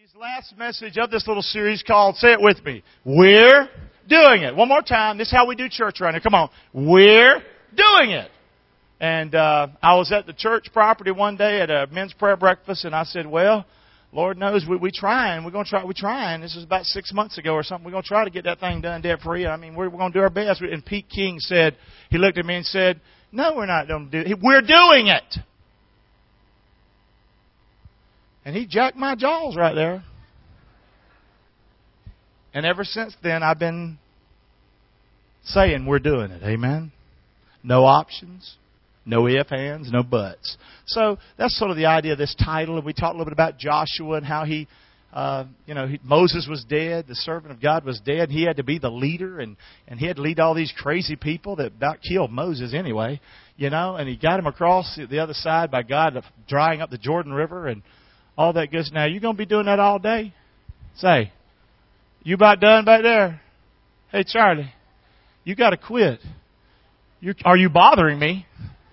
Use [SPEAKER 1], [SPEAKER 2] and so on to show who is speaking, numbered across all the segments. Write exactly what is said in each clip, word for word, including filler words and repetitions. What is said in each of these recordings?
[SPEAKER 1] series, last message of this little series called, say it with me, We're Doing It. One more time. This is how we do church around here. Come on. We're doing it. And uh, I was at the church property one day at a men's prayer breakfast, and I said, well, Lord knows we we trying. We're going to try. We're trying. This was about six months ago or something. We're going to try to get that thing done debt free. I mean, we're, we're going to do our best. And Pete King said, he looked at me and said, no, we're not going to do it. We're doing it. And he jacked my jaws right there. And ever since then, I've been saying we're doing it. Amen? No options. No ifs, ands, no buts. So that's sort of the idea of this title. We talked a little bit about Joshua and how he, uh, you know, he, Moses was dead. The servant of God was dead. He had to be the leader, and, and he had to lead all these crazy people that about killed Moses anyway, you know. And he got him across the other side by God drying up the Jordan River and all that good stuff. Now, you going to be doing that all day? Say, you about done back there? Hey, Charlie, you got to quit. You're, are you bothering me?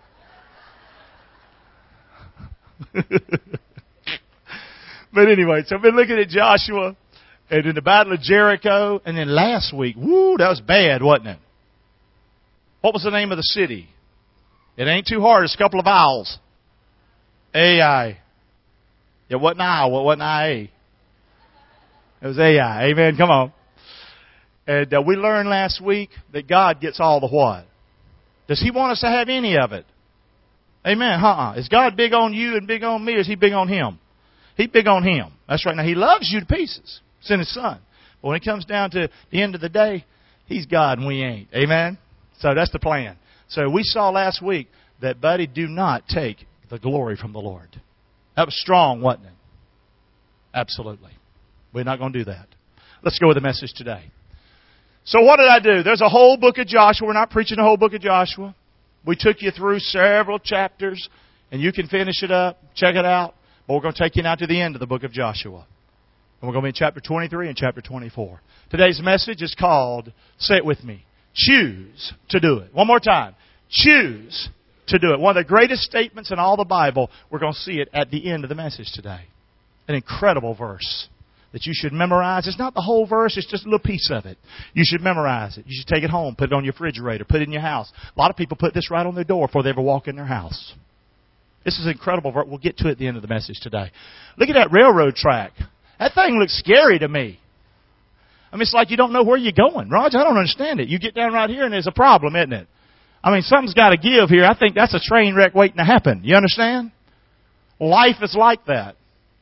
[SPEAKER 1] But anyway, so I've been looking at Joshua and in the Battle of Jericho. And then last week, woo, that was bad, wasn't it? What was the name of the city? It ain't too hard. It's a couple of vowels. Ai. It wasn't I. It wasn't I A. It was Ai. Amen. Come on. And uh, we learned last week that God gets all the what? Does He want us to have any of it? Amen. Uh-uh. Is God big on you and big on me, or is He big on Him? He's big on Him. That's right. Now, He loves you to pieces. Sent His Son. But when it comes down to the end of the day, He's God and we ain't. Amen? So that's the plan. So we saw last week that, buddy, do not take the glory from the Lord. That was strong, wasn't it? Absolutely. We're not going to do that. Let's go with the message today. So what did I do? There's a whole book of Joshua. We're not preaching the whole book of Joshua. We took you through several chapters, and you can finish it up, check it out. But we're going to take you now to the end of the book of Joshua. And we're going to be in chapter twenty-three and chapter twenty-four. Today's message is called, say it with me, choose to do it. One more time. Choose to do it. One of the greatest statements in all the Bible. We're going to see it at the end of the message today. An incredible verse that you should memorize. It's not the whole verse, it's just a little piece of it. You should memorize it. You should take it home, put it on your refrigerator, put it in your house. A lot of people put this right on their door before they ever walk in their house. This is an incredible verse. We'll get to it at the end of the message today. Look at that railroad track. That thing looks scary to me. I mean, it's like you don't know where you're going. Roger, I don't understand it. You get down right here and there's a problem, isn't it? I mean, something's got to give here. I think that's a train wreck waiting to happen. You understand? Life is like that.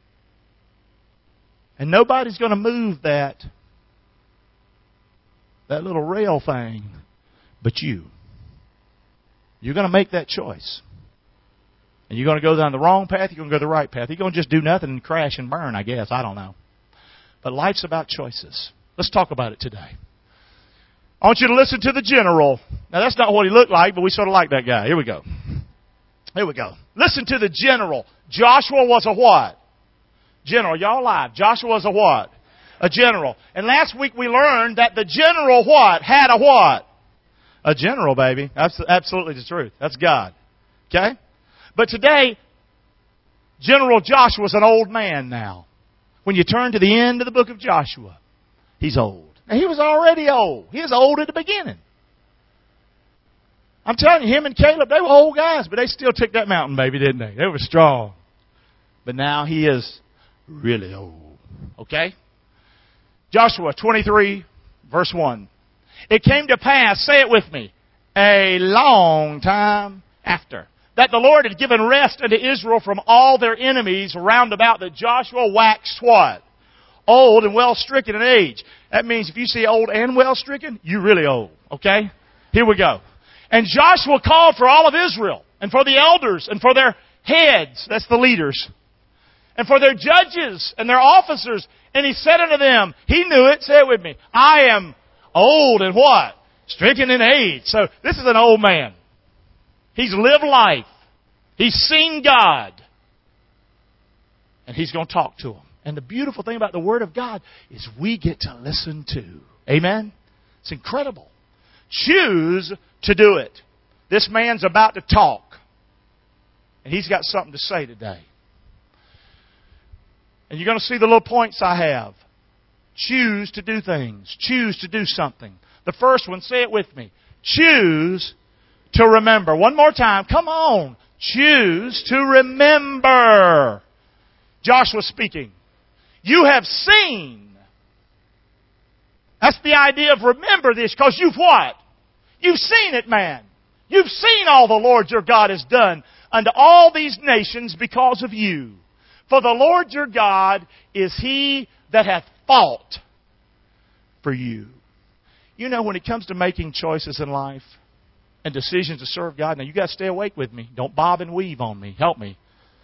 [SPEAKER 1] And nobody's going to move that, that little rail thing but you. You're going to make that choice. And you're going to go down the wrong path, you're going to go the right path. You're going to just do nothing and crash and burn, I guess. I don't know. But life's about choices. Let's talk about it today. I want you to listen to the general. Now, that's not what he looked like, but we sort of like that guy. Here we go. Here we go. Listen to the general. Joshua was a what? General. Y'all live. Joshua was a what? A general. And last week we learned that the general what? Had a what? A general, baby. That's absolutely the truth. That's God. Okay? But today, General Joshua's an old man now. When you turn to the end of the book of Joshua, he's old. Now, he was already old. He was old at the beginning. I'm telling you, him and Caleb, they were old guys, but they still took that mountain, baby, didn't they? They were strong. But now he is really old. Okay? Joshua twenty-three, verse one. It came to pass, say it with me, a long time after, that the Lord had given rest unto Israel from all their enemies round about, that Joshua waxed what? Old and well stricken in age. That means if you see old and well stricken, you're really old. Okay? Here we go. And Joshua called for all of Israel, and for the elders, and for their heads, that's the leaders, and for their judges and their officers. And he said unto them, he knew it, say it with me, I am old and what? Stricken in age. So this is an old man. He's lived life. He's seen God. And he's going to talk to them. And the beautiful thing about the Word of God is we get to listen to. Amen? It's incredible. Choose to do it. This man's about to talk. And he's got something to say today. And you're going to see the little points I have. Choose to do things. Choose to do something. The first one, say it with me. Choose to remember. One more time. Come on. Choose to remember. Joshua speaking. You have seen. That's the idea of remember this, because you've what? You've seen it, man. You've seen all the Lord your God has done unto all these nations because of you. For the Lord your God is He that hath fought for you. You know, when it comes to making choices in life and decisions to serve God, now you got to stay awake with me. Don't bob and weave on me. Help me.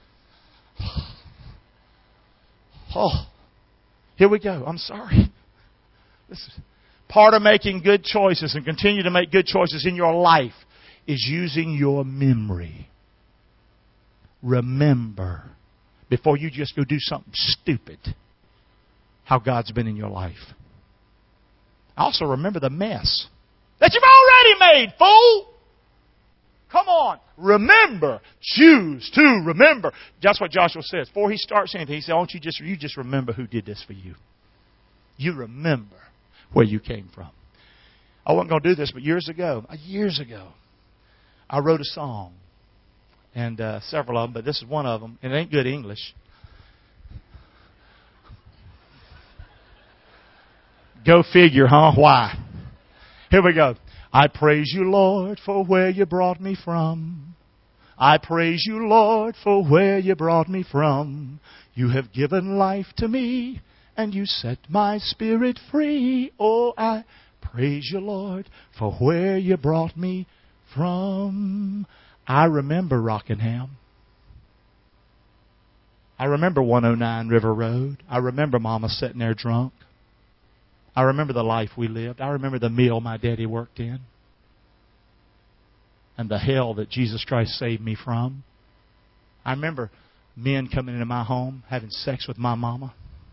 [SPEAKER 1] Oh, here we go. I'm sorry. This is part of making good choices and continue to make good choices in your life is using your memory. Remember, before you just go do something stupid, how God's been in your life. Also remember the mess that you've already made, fool! Come on. Remember. Choose to remember. That's what Joshua says. Before he starts anything, he says, "Won't you just, you just remember who did this for you. You remember where you came from." I wasn't going to do this, but years ago, years ago, I wrote a song. And uh, several of them, but this is one of them. And it ain't good English. Go figure, huh? Why? Here we go. I praise you, Lord, for where you brought me from. I praise you, Lord, for where you brought me from. You have given life to me, and you set my spirit free. Oh, I praise you, Lord, for where you brought me from. I remember Rockingham. I remember one oh nine River Road. I remember Mama sitting there drunk. I remember the life we lived. I remember the meal my daddy worked in. And the hell that Jesus Christ saved me from. I remember men coming into my home, having sex with my mama.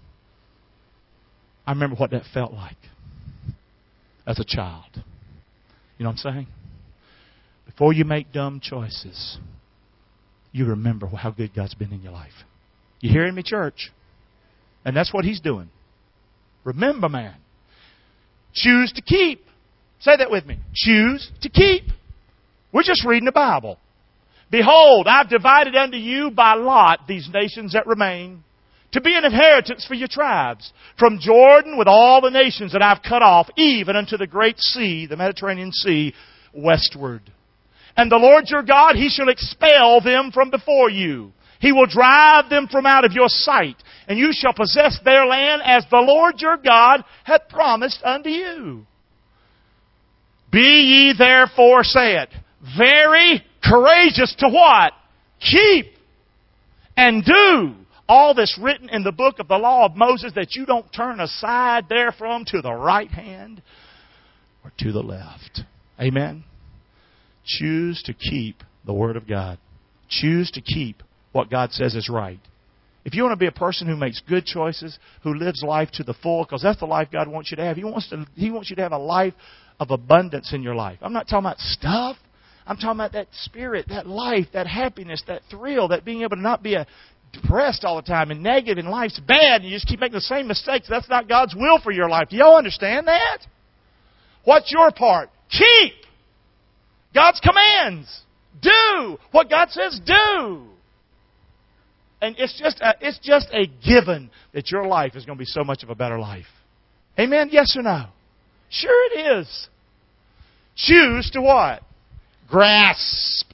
[SPEAKER 1] I remember what that felt like as a child. You know what I'm saying? Before you make dumb choices, you remember how good God's been in your life. You hearing me, church? And that's what He's doing. Remember, man. Choose to keep. Say that with me. Choose to keep. We're just reading the Bible. Behold, I've divided unto you by lot these nations that remain, to be an inheritance for your tribes, from Jordan with all the nations that I've cut off, even unto the great sea, the Mediterranean Sea, westward. And the Lord your God, He shall expel them from before you. He will drive them from out of your sight, and you shall possess their land as the Lord your God hath promised unto you. Be ye therefore, say it, very courageous to what? Keep and do all that's written in the book of the law of Moses, that you don't turn aside therefrom to the right hand or to the left. Amen? Choose to keep the Word of God. Choose to keep what God says is right. If you want to be a person who makes good choices, who lives life to the full, because that's the life God wants you to have. He wants to, He wants you to have a life of abundance in your life. I'm not talking about stuff. I'm talking about that spirit, that life, that happiness, that thrill, that being able to not be a, depressed all the time and negative and life's bad and you just keep making the same mistakes. That's not God's will for your life. Do y'all understand that? What's your part? Keep God's commands. Do what God says do. And it's just a, it's just a given that your life is going to be so much of a better life. Amen? Yes or no? Sure it is. Choose to what? Grasp.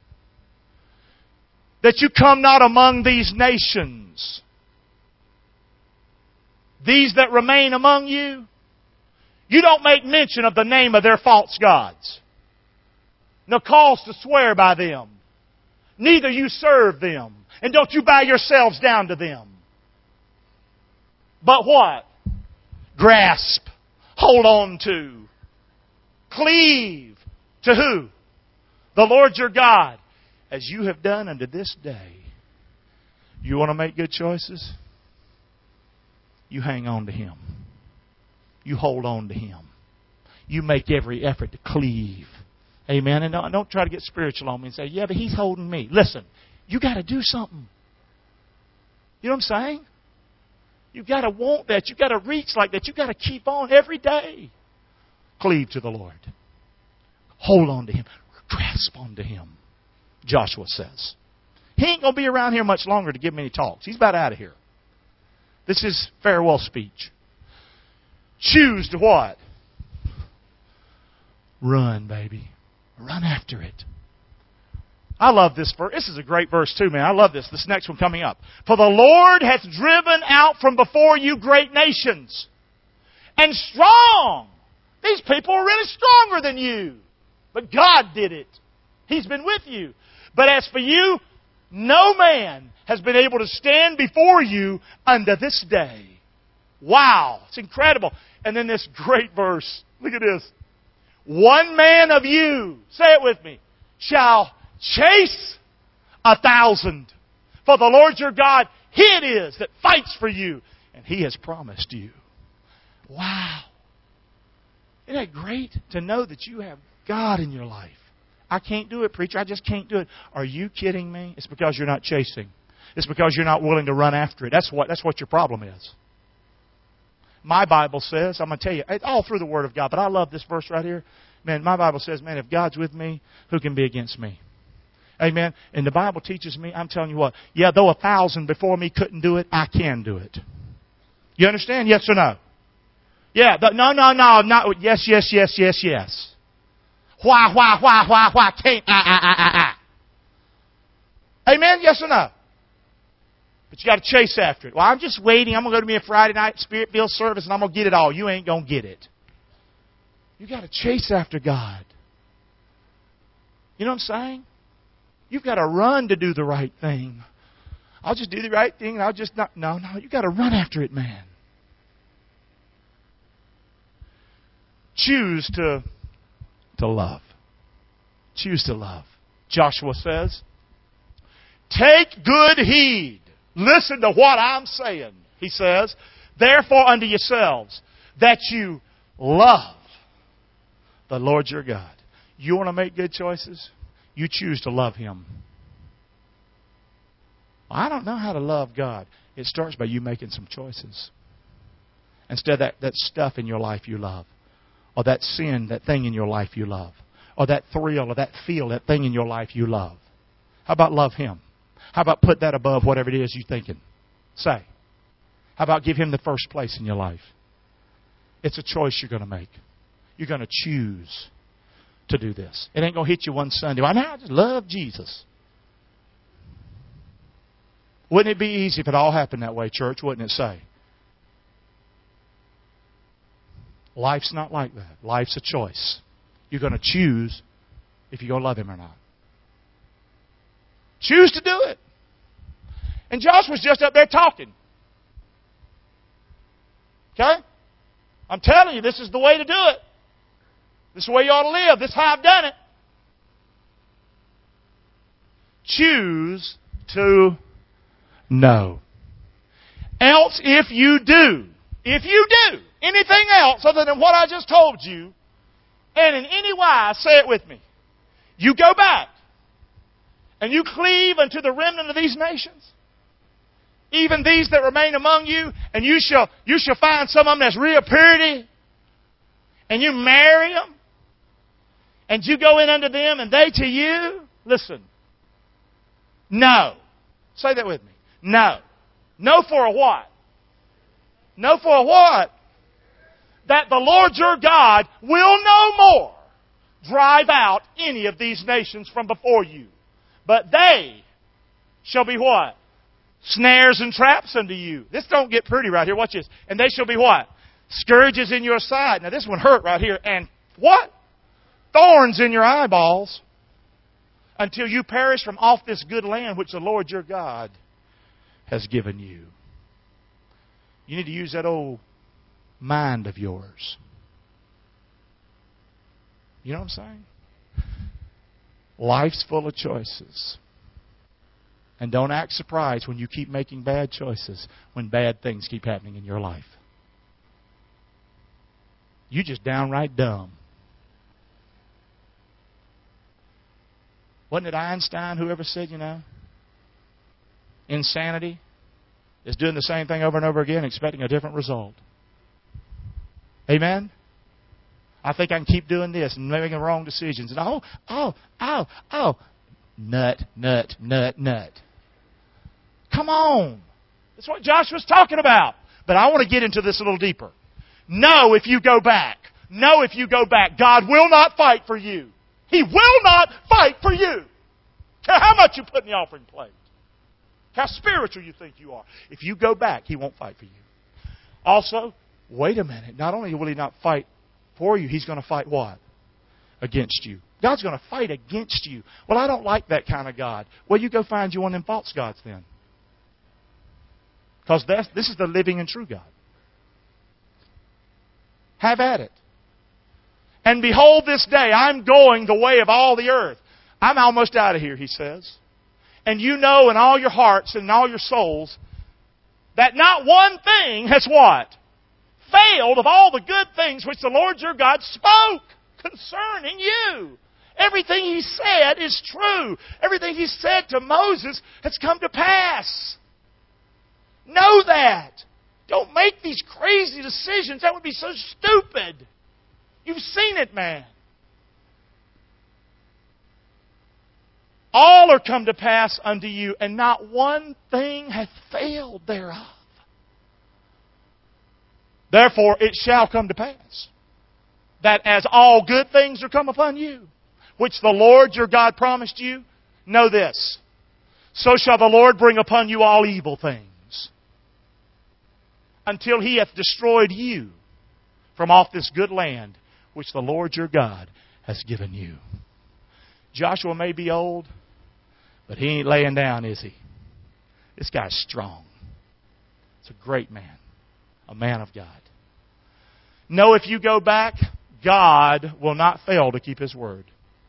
[SPEAKER 1] That you come not among these nations. These that remain among you. You don't make mention of the name of their false gods. No cause to swear by them. Neither you serve them. And don't you bow yourselves down to them. But what? Grasp. Hold on to. Cleave. To who? The Lord your God. As you have done unto this day. You want to make good choices? You hang on to Him. You hold on to Him. You make every effort to cleave. Amen. And don't, don't try to get spiritual on me and say, yeah, but He's holding me. Listen, you got to do something. You know what I'm saying? You've got to want that. You've got to reach like that. You've got to keep on every day. Cleave to the Lord. Hold on to Him. Grasp on to Him, Joshua says. He ain't going to be around here much longer to give me any talks. He's about out of here. This is farewell speech. Choose to what? Run, baby. Run after it. I love this verse. This is a great verse too, man. I love this. This next one coming up. For the Lord hath driven out from before you great nations. And strong. These people are really stronger than you. But God did it. He's been with you. But as for you, no man has been able to stand before you unto this day. Wow. It's incredible. And then this great verse. Look at this. One man of you, say it with me, shall chase a thousand. For the Lord your God, He it is that fights for you. And He has promised you. Wow. Isn't that great to know that you have God in your life? I can't do it, preacher. I just can't do it. Are you kidding me? It's because you're not chasing. It's because you're not willing to run after it. That's what, that's what your problem is. My Bible says, I'm going to tell you, all through the Word of God, but I love this verse right here. Man, my Bible says, man, if God's with me, who can be against me? Amen. And the Bible teaches me, I'm telling you what, yeah, though a thousand before me couldn't do it, I can do it. You understand? Yes or no? Yeah, the, no, no, no, not, yes, yes, yes, yes, yes. Why, why, why, why, why can't I, I, I, I, I? Amen? Yes or no? But you got to chase after it. Well, I'm just waiting. I'm going to go to me a Friday night Spirit-filled service and I'm going to get it all. You ain't going to get it. You got to chase after God. You know what I'm saying? You've got to run to do the right thing. I'll just do the right thing and I'll just not. No, no. You've got to run after it, man. Choose to, to love. Choose to love. Joshua says, take good heed. Listen to what I'm saying. He says, therefore unto yourselves, that you love the Lord your God. You want to make good choices? You choose to love Him. I don't know how to love God. It starts by you making some choices. Instead of that, that stuff in your life you love. Or that sin, that thing in your life you love. Or that thrill or that feel, that thing in your life you love. How about love Him? How about put that above whatever it is you're thinking? Say. How about give Him the first place in your life? It's a choice you're going to make. You're going to choose to do this. It ain't going to hit you one Sunday. Well, now I just love Jesus. Wouldn't it be easy if it all happened that way, church? Wouldn't it say? Life's not like that. Life's a choice. You're going to choose if you're going to love Him or not. Choose to do it. And Joshua's just up there talking. Okay? I'm telling you, this is the way to do it. This is the way you ought to live. This is how I've done it. Choose to know. Else, if you do, if you do anything else other than what I just told you, and in any wise, say it with me, you go back and you cleave unto the remnant of these nations, even these that remain among you, and you shall you shall find some of them that's real purity, and you marry them, and you go in unto them, and they to you. Listen. No. Say that with me. No. No for a what? No for a what? That the Lord your God will no more drive out any of these nations from before you. But they shall be what? Snares and traps unto you. This don't get pretty right here. Watch this. And they shall be what? Scourges in your side. Now this one hurt right here. And what? Thorns in your eyeballs. Until you perish from off this good land which the Lord your God has given you. You need to use that old mind of yours. You know what I'm saying? Life's full of choices. And don't act surprised when you keep making bad choices, when bad things keep happening in your life. You're just downright dumb. Wasn't it Einstein whoever said, you know, insanity is doing the same thing over and over again, expecting a different result. Amen? I think I can keep doing this and making wrong decisions. And oh, oh, oh, oh. Nut, nut, nut, nut. Come on. That's what Joshua's talking about. But I want to get into this a little deeper. No, if you go back. No, if you go back. God will not fight for you. He will not fight for you. Care how much you put in the offering plate. How spiritual you think you are. If you go back, He won't fight for you. Also, wait a minute. Not only will He not fight for you, He's going to fight what? Against you. God's going to fight against you. Well, I don't like that kind of God. Well, you go find you one of them false gods then. Because this is the living and true God. Have at it. And behold this day, I'm going the way of all the earth. I'm almost out of here, He says. And you know in all your hearts and in all your souls that not one thing has what? Failed of all the good things which the Lord your God spoke concerning you. Everything He said is true. Everything He said to Moses has come to pass. Know that. Don't make these crazy decisions. That would be so stupid. You've seen it, man. All are come to pass unto you, and not one thing hath failed thereof. Therefore it shall come to pass, that as all good things are come upon you, which the Lord your God promised you, know this, so shall the Lord bring upon you all evil things, until He hath destroyed you from off this good land, which the Lord your God has given you. Joshua may be old, but he ain't laying down, is he? This guy's strong. It's a great man. A man of God. No, if you go back, God will not fail to keep His word.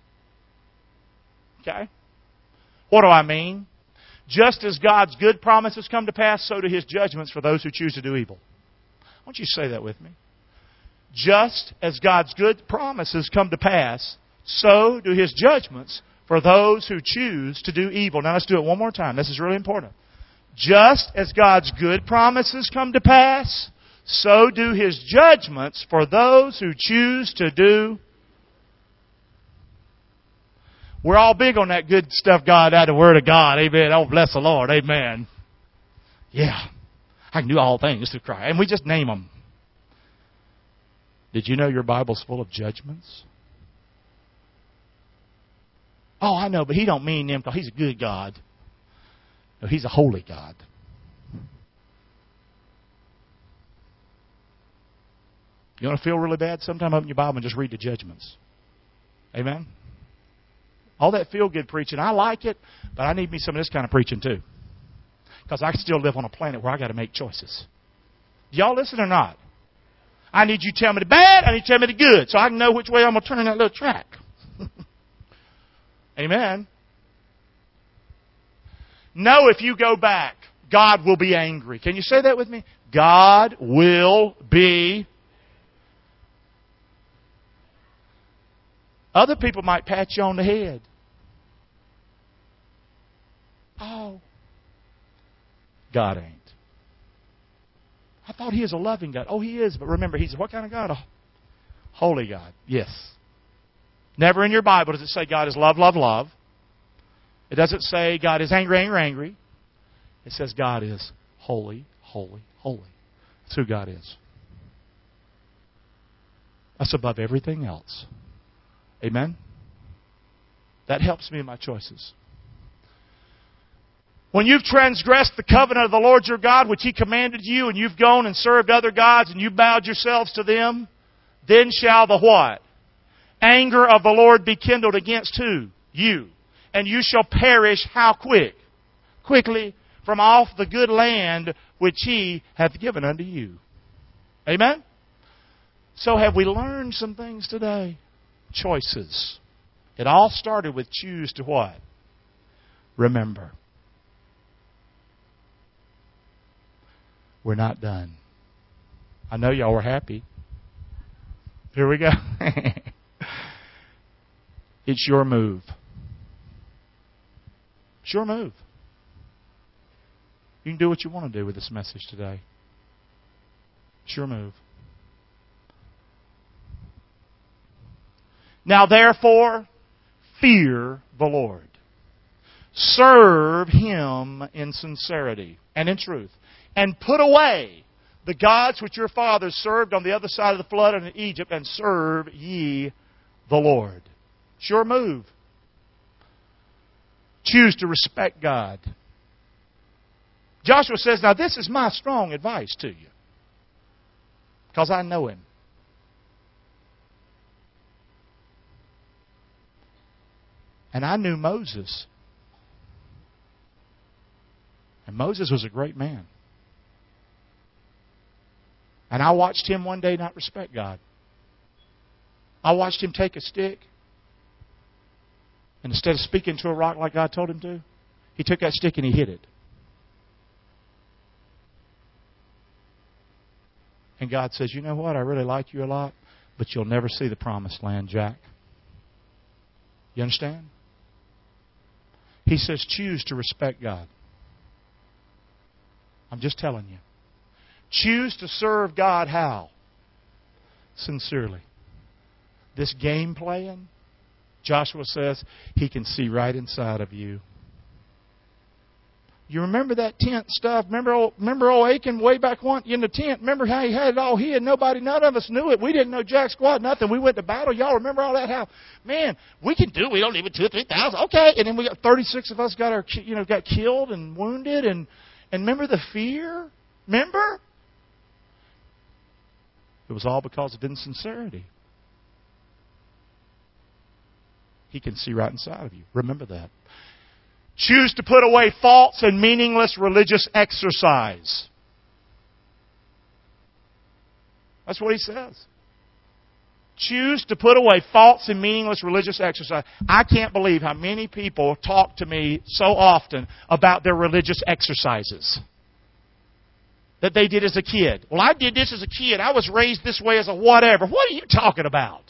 [SPEAKER 1] Okay? What do I mean? Just as God's good promises come to pass, so do His judgments for those who choose to do evil. Why don't you say that with me? Just as God's good promises come to pass, so do His judgments for those who choose to do evil. Now let's do it one more time. This is really important. Just as God's good promises come to pass, so do His judgments for those who choose to do. We're all big on that good stuff, God, out of the Word of God. Amen. Oh, bless the Lord. Amen. Yeah. I can do all things through Christ. And we just name them. Did you know your Bible's full of judgments? Oh, I know, but He don't mean them because He's a good God. No, He's a holy God. You want to feel really bad? Sometime open your Bible and just read the judgments. Amen? All that feel-good preaching, I like it, but I need me some of this kind of preaching too. Because I still live on a planet where I got to make choices. Do y'all listen or not? I need you to tell me the bad, I need you to tell me the good, so I can know which way I'm going to turn in that little track. Amen. No, if you go back, God will be angry. Can you say that with me? God will be. Other people might pat you on the head. Oh, God ain't. I thought He is a loving God. Oh, He is. But remember, He's what kind of God? A holy God. Yes. Never in your Bible does it say God is love, love, love. It doesn't say God is angry, angry, angry. It says God is holy, holy, holy. That's who God is. That's above everything else. Amen? That helps me in my choices. When you've transgressed the covenant of the Lord your God, which He commanded you, and you've gone and served other gods, and you bowed yourselves to them, then shall the what? Anger of the Lord be kindled against who? You. And you shall perish how quick? Quickly from off the good land which He hath given unto you. Amen? So have we learned some things today? Choices. It all started with choose to what? Remember. We're not done. I know y'all were happy. Here we go. It's your move. It's your move. You can do what you want to do with this message today. It's your move. Now therefore, fear the Lord. Serve Him in sincerity and in truth. And put away the gods which your fathers served on the other side of the flood and in Egypt, and serve ye the Lord. It's your move. Choose to respect God. Joshua says, now this is my strong advice to you. Because I know Him. And I knew Moses. And Moses was a great man. And I watched him one day not respect God. I watched him take a stick, and instead of speaking to a rock like God told him to, he took that stick and he hit it. And God says, you know what? I really like you a lot, but you'll never see the promised land, Jack. You understand? He says, choose to respect God. I'm just telling you. Choose to serve God how? Sincerely. This game playing, Joshua says, He can see right inside of you. You remember that tent stuff? Remember old, remember old Achan way back one in the tent? Remember how he had it all hid? Nobody, none of us knew it. We didn't know jack squat, nothing. We went to battle. Y'all remember all that? How, man, we can do it. We don't need but two or three thousand. Okay. And then we got thirty-six of us got our, you know, got killed and wounded. And, and remember the fear? Remember? It was all because of insincerity. He can see right inside of you. Remember that. Choose to put away false and meaningless religious exercise. That's what he says. Choose to put away false and meaningless religious exercise. I can't believe how many people talk to me so often about their religious exercises that they did as a kid. Well, I did this as a kid. I was raised this way as a whatever. What are you talking about?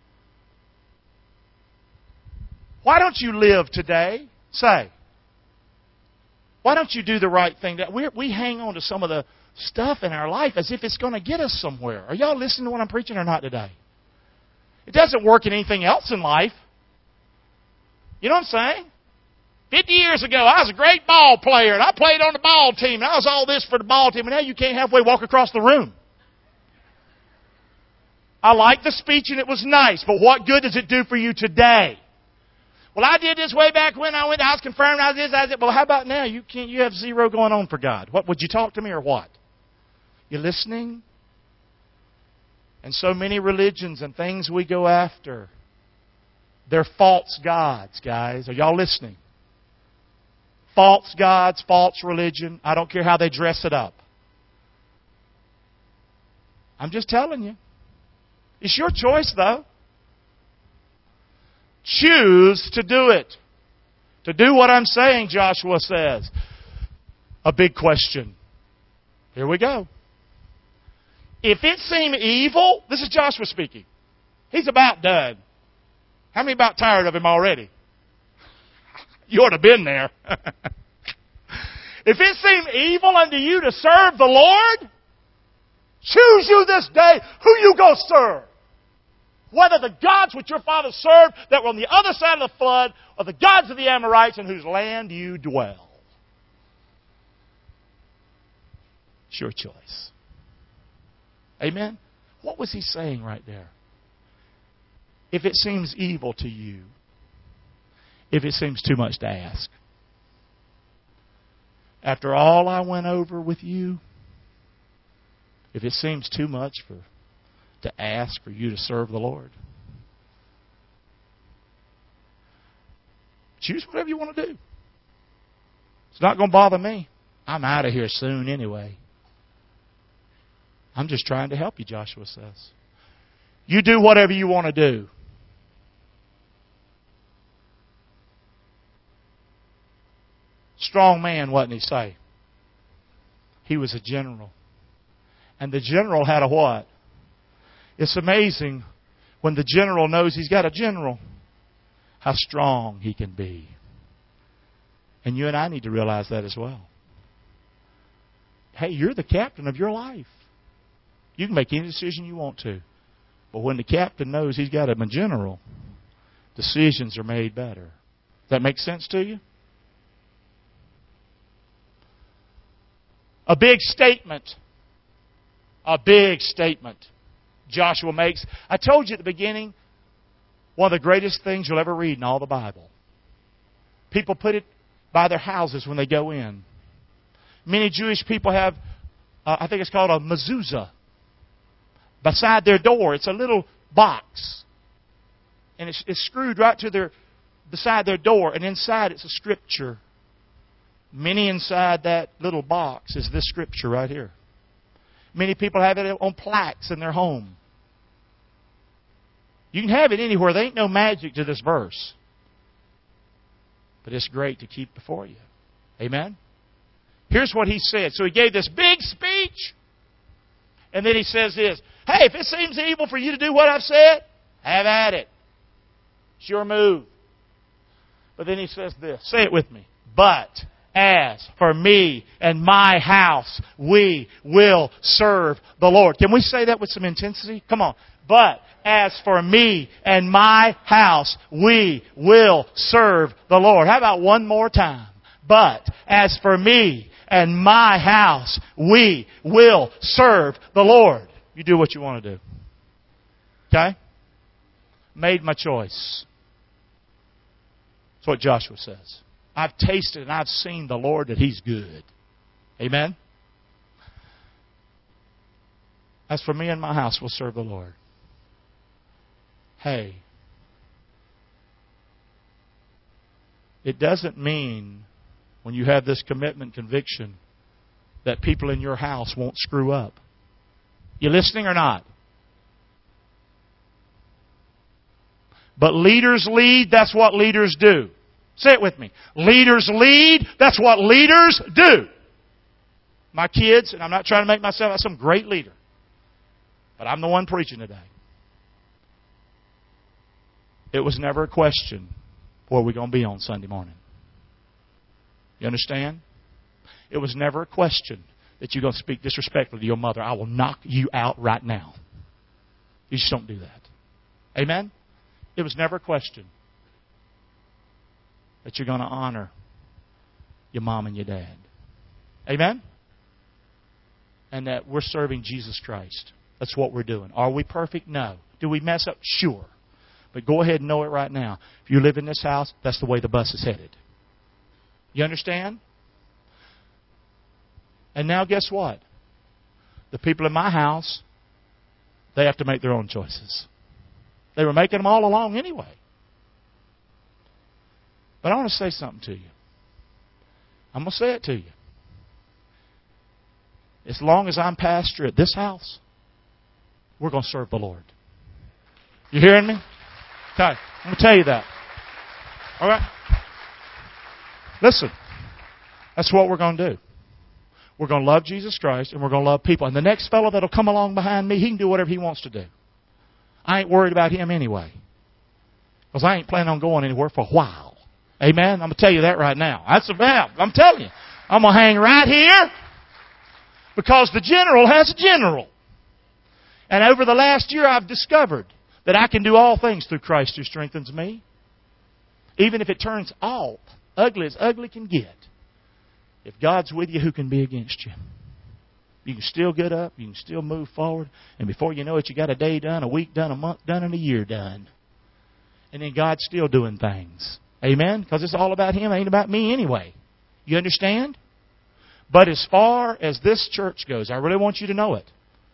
[SPEAKER 1] Why don't you live today? Say. Why don't you do the right thing? We we hang on to some of the stuff in our life as if it's going to get us somewhere. Are y'all listening to what I'm preaching or not today? It doesn't work in anything else in life. You know what I'm saying? Fifty years ago, I was a great ball player, and I played on the ball team, and I was all this for the ball team, and now you can't halfway walk across the room. I liked the speech, and it was nice, but what good does it do for you today? Well, I did this way back when I went, I was confirmed, I was this, I was that. Well, how about now? You can't, you have zero going on for God. What, would you talk to me or what? You listening? And so many religions and things we go after, they're false gods, guys. Are y'all listening? False gods, false religion. I don't care how they dress it up. I'm just telling you. It's your choice, though. Choose to do it. To do what I'm saying, Joshua says. A big question. Here we go. If it seem evil, this is Joshua speaking. He's about done. How many about tired of him already? You ought to have been there. If it seem evil unto you to serve the Lord, choose you this day who you go serve. Whether the gods which your fathers served that were on the other side of the flood, or the gods of the Amorites in whose land you dwell. It's your choice. Amen? What was he saying right there? If it seems evil to you, if it seems too much to ask, after all I went over with you, if it seems too much for to ask for you to serve the Lord, choose whatever you want to do. It's not going to bother me. I'm out of here soon anyway. I'm just trying to help you, Joshua says. You do whatever you want to do. Strong man, wasn't he, say? He was a general. And the general had a what? It's amazing when the general knows he's got a general, how strong he can be. And you and I need to realize that as well. hey, you're the captain of your life. You can make any decision you want to. But when the captain knows he's got a general, decisions are made better. Does that make sense to you? A big statement. A big statement Joshua makes. I told you at the beginning, one of the greatest things you'll ever read in all the Bible. People put it by their houses when they go in. Many Jewish people have, uh, I think it's called a mezuzah. Beside their door, it's a little box. And it's, it's screwed right to their, beside their door. And inside it's a scripture. Many inside that little box is this scripture right here. Many people have it on plaques in their home. You can have it anywhere. There ain't no magic to this verse. But it's great to keep before you. Amen? Here's what he said. So he gave this big speech. And then he says this. Hey, if it seems evil for you to do what I've said, have at it. It's your move. But then he says this. Say it with me. But as for me and my house, we will serve the Lord. Can we say that with some intensity? Come on. But as for me and my house, we will serve the Lord. How about one more time? But as for me and my house, we will serve the Lord. You do what you want to do. Okay? Made my choice. That's what Joshua says. I've tasted and I've seen the Lord that He's good. Amen? As for me and my house, we'll serve the Lord. Hey, it doesn't mean when you have this commitment conviction that people in your house won't screw up. You listening or not? But leaders lead, that's what leaders do. Say it with me. Leaders lead, that's what leaders do. My kids, and I'm not trying to make myself some great leader, but I'm the one preaching today. It was never a question, where are we going to be on Sunday morning? You understand? It was never a question that you're going to speak disrespectfully to your mother. I will knock you out right now. You just don't do that. Amen? It was never a question that you're going to honor your mom and your dad. Amen? And that we're serving Jesus Christ. That's what we're doing. Are we perfect? No. Do we mess up? Sure. But go ahead and know it right now. If you live in this house, that's the way the bus is headed. You understand? And now guess what? The people in my house, they have to make their own choices. They were making them all along anyway. But I want to say something to you. I'm going to say it to you. As long as I'm pastor at this house, we're going to serve the Lord. You hearing me? Okay, I'm going to tell you that. All right? Listen, that's what we're going to do. We're going to love Jesus Christ and we're going to love people. And the next fellow that'll come along behind me, he can do whatever he wants to do. I ain't worried about him anyway. Because I ain't planning on going anywhere for a while. Amen? I'm going to tell you that right now. That's about, I'm telling you. I'm going to hang right here because the general has a general. And over the last year I've discovered that I can do all things through Christ who strengthens me. Even if it turns all ugly as ugly can get. If God's with you, who can be against you? You can still get up. You can still move forward. And before you know it, you got a day done, a week done, a month done, and a year done. And then God's still doing things. Amen? Because it's all about Him. It ain't about me anyway. You understand? But as far as this church goes, I really want you to know it.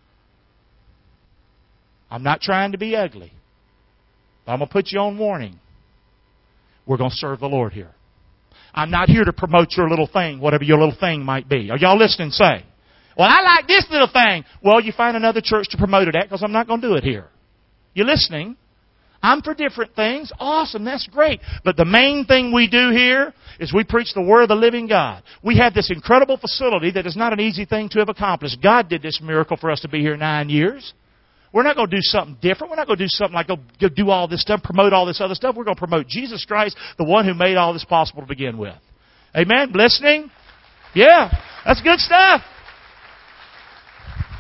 [SPEAKER 1] I'm not trying to be ugly. But I'm going to put you on warning. We're going to serve the Lord here. I'm not here to promote your little thing, whatever your little thing might be. Are y'all listening? Say, well, I like this little thing. Well, you find another church to promote it at because I'm not going to do it here. You listening? I'm for different things. Awesome. That's great. But the main thing we do here is we preach the Word of the living God. We have this incredible facility that is not an easy thing to have accomplished. God did this miracle for us to be here nine years. We're not going to do something different. We're not going to do something like go, go do all this stuff, promote all this other stuff. We're going to promote Jesus Christ, the one who made all this possible to begin with. Amen? Listening? Yeah. That's good stuff.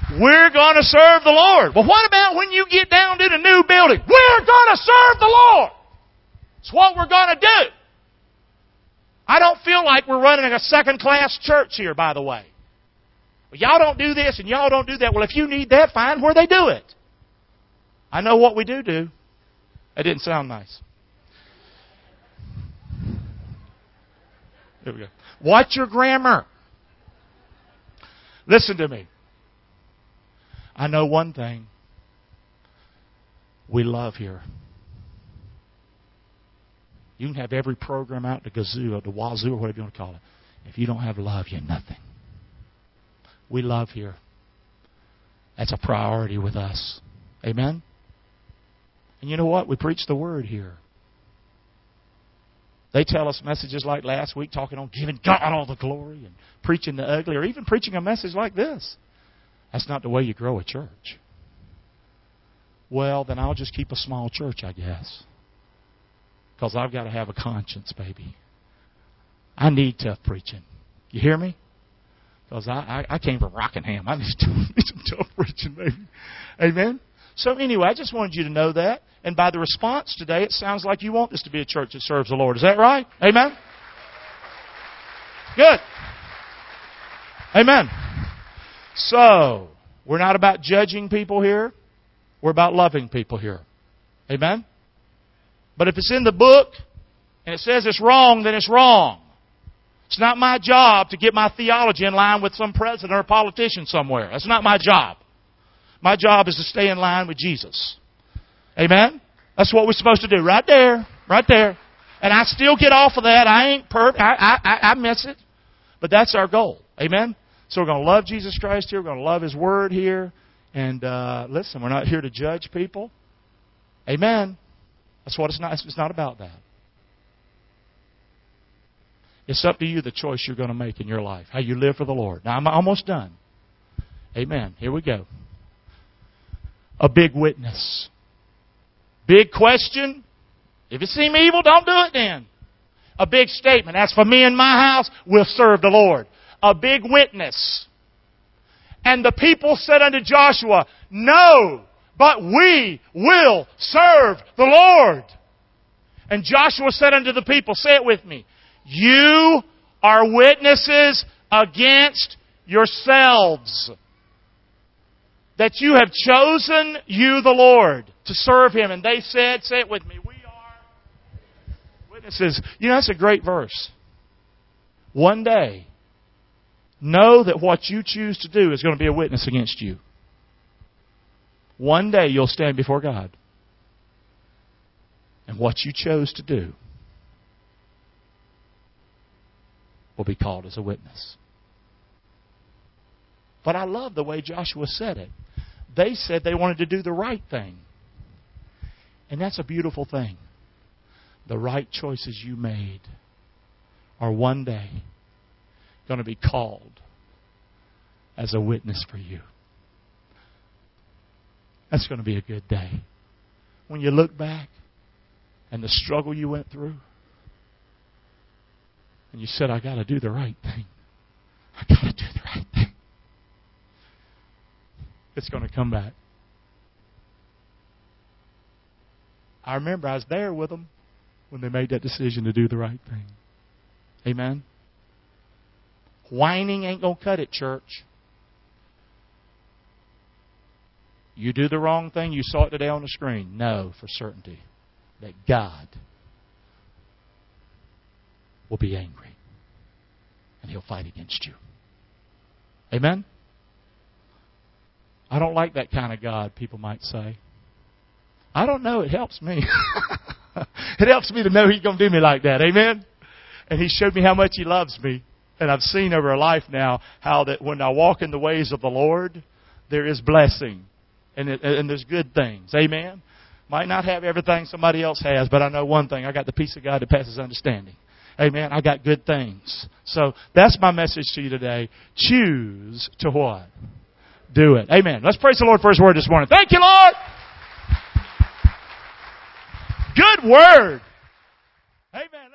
[SPEAKER 1] We're going to serve the Lord. Well, what about when you get down to the new building? We're going to serve the Lord. It's what we're going to do. I don't feel like we're running a second-class church here, by the way. Well, y'all don't do this and y'all don't do that. Well, if you need that, find where they do it. I know what we do do. That didn't sound nice. Here we go. Watch your grammar. Listen to me. I know one thing. We love here. You can have every program out the gazoo or the wazoo or whatever you want to call it. If you don't have love, you're nothing. We love here. That's a priority with us. Amen? And you know what? We preach the Word here. They tell us messages like last week talking on giving God all the glory and preaching the ugly or even preaching a message like this. That's not the way you grow a church. Well, then I'll just keep a small church, I guess. Because I've got to have a conscience, baby. I need tough preaching. You hear me? Because I, I, I came from Rockingham. I need, to, need some tough preaching, baby. Amen? So anyway, I just wanted you to know that. And by the response today, it sounds like you want this to be a church that serves the Lord. Is that right? Amen? Good. Amen. So, we're not about judging people here. We're about loving people here. Amen? But if it's in the book and it says it's wrong, then it's wrong. It's not my job to get my theology in line with some president or politician somewhere. That's not my job. My job is to stay in line with Jesus. Amen? That's what we're supposed to do. Right there. Right there. And I still get off of that. I ain't perfect. I, I, I miss it. But that's our goal. Amen? So we're going to love Jesus Christ here. We're going to love His Word here. And uh, listen, we're not here to judge people. Amen? That's what it's not. It's not about that. It's up to you the choice you're going to make in your life. How you live for the Lord. Now, I'm almost done. Amen. Here we go. A big witness. Big question. If it seem evil, don't do it then. A big statement. As for me and my house, we'll serve the Lord. A big witness. And the people said unto Joshua, no, but we will serve the Lord. And Joshua said unto the people, say it with me, you are witnesses against yourselves that you have chosen you the Lord to serve Him. And they said, say it with me, we are witnesses. You know, that's a great verse. One day, know that what you choose to do is going to be a witness against you. One day you'll stand before God. And what you chose to do will be called as a witness. But I love the way Joshua said it. They said they wanted to do the right thing. And that's a beautiful thing. The right choices you made are one day going to be called as a witness for you. That's going to be a good day. When you look back and the struggle you went through, and you said, I got to do the right thing. I got to do the right thing. It's going to come back. I remember I was there with them when they made that decision to do the right thing. Amen? Whining ain't going to cut it, church. You do the wrong thing, you saw it today on the screen. Know for certainty that God will be angry. And He'll fight against you. Amen? I don't like that kind of God, people might say. I don't know. It helps me. It helps me to know He's going to do me like that. Amen? And He showed me how much He loves me. And I've seen over a life now how that when I walk in the ways of the Lord, there is blessing. And, it, and there's good things. Amen? Might not have everything somebody else has, but I know one thing. I got the peace of God that passes understanding. Amen? I got good things. So that's my message to you today. Choose to what? Do it. Amen. Let's praise the Lord for His Word this morning. Thank you, Lord. Good Word. Amen.